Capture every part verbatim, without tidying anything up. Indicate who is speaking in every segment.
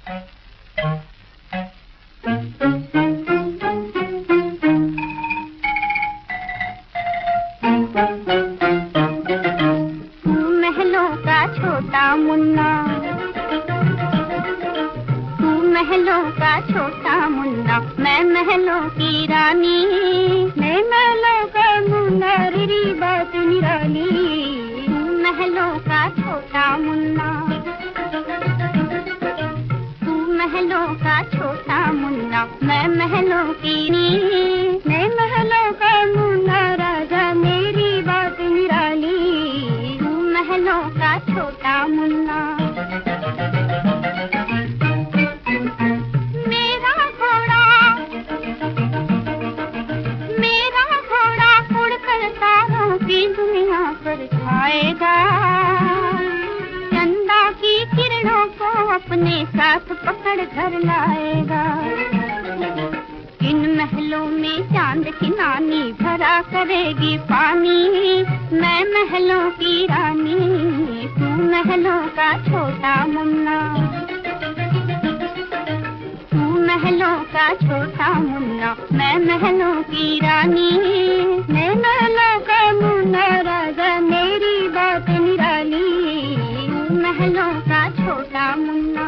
Speaker 1: महलों का छोटा मुन्ना, तू महलों का छोटा मुन्ना, मैं महलों की रानी। मैं महलों का मुन्ना, री बात निराली। तू महलों का छोटा मुन्ना, तू महलों का छोटा मुन्ना, मैं महलों की रानी। मैं महलों का मुन्ना राजा, मेरी बात निराली। तू महलों का छोटा मुन्ना। मेरा घोड़ा, मेरा घोड़ा उड़कर तारों की दुनिया पर छाएगा। चंदा की किरणों को अपने साथ पकड़ घर लाएगा। इन महलों में चांद की नानी भरा करेगी पानी। मैं महलों की रानी, तू महलों का छोटा मुन्ना। तू महलों का छोटा मुन्ना, मैं महलों की रानी। मैं महलों का मुन्ना राजा, मेरी बात निराली। तू महलों का छोटा मुन्ना।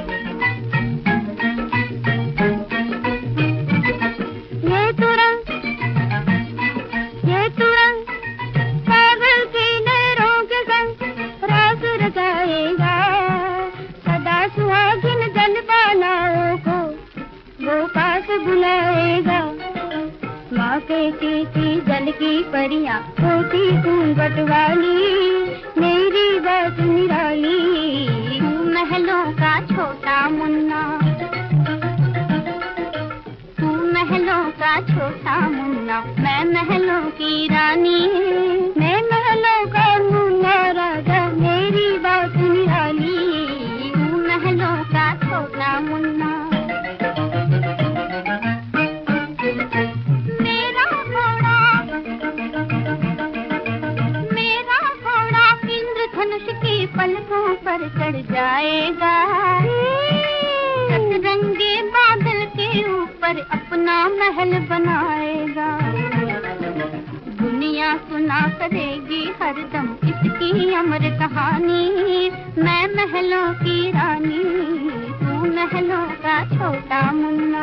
Speaker 1: ये तुरंत, ये तुरंत पागल की नहरों के संग रास रचाएगा। सदा सुहागिन जलपालाओं को वो पास बुलाएगा। माँ कहती थी जल की परियां होती घूंघट वाली। मेरी बात निराली। तू महलों का छोटा मुन्ना, तू महलों का छोटा मुन्ना, मैं महलों की रानी। मैं महलों का मुन्ना राजा, मेरी बात निराली। तू महलों का छोटा मुन्ना। मेरा घोड़ा, मेरा घोड़ा इंद्रधनुष की पलकों पर चढ़ जाएगा। सतरंगे बादल के ऊपर अपना महल बनाएगा। दुनिया सुना करेगी हरदम इसकी अमर कहानी। मैं महलों की रानी, तू महलों का छोटा मुन्ना।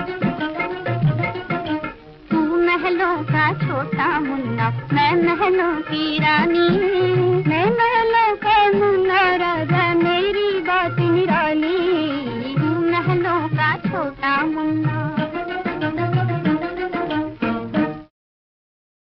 Speaker 1: तू महलों का छोटा मुन्ना, मैं महलों की रानी। मैं महलों का मुन्ना राजा, मेरी बात निराली। तू महलों का छोटा मुन्ना।